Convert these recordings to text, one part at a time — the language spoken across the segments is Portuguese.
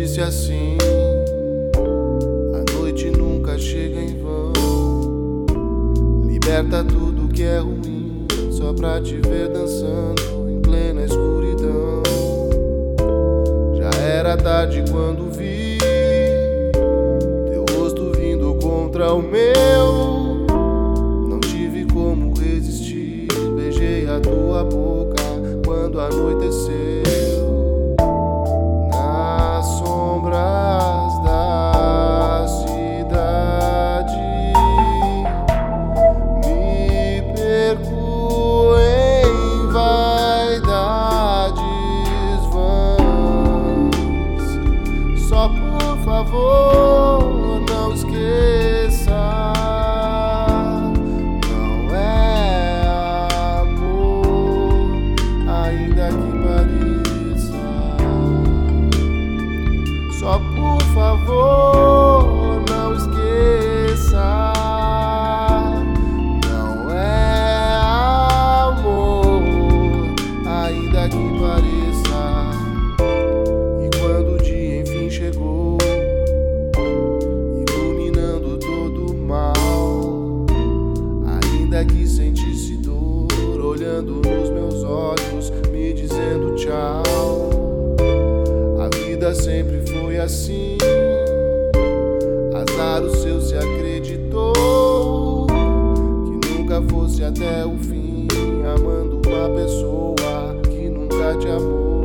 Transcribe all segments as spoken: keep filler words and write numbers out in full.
disse assim: a noite nunca chega em vão. Liberta tudo que é ruim, só pra te ver dançando em plena escuridão. Já era tarde quando vi teu rosto vindo contra o meu. Não tive como resistir, beijei a tua boca quando anoiteceu. Nas sombras da cidade me perco em vaidades vãs. Só por favor não esqueça, não é amor, ainda que pareça. Só por favor não esqueça, não é amor, ainda que pareça. E quando o dia enfim chegou, iluminando todo o mal, ainda que sentisse dor, olhando nos meus olhos, me dizendo tchau. A vida sempre foi assim, azar o seu se acreditou que nunca fosse até o fim, amando uma pessoa que nunca te amou.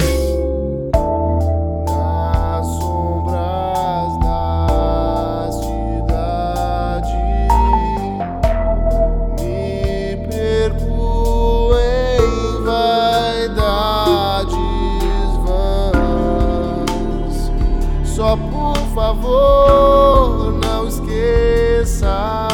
Nas sombras da cidade me perco em vaidades vãs. Só por favor não esqueça,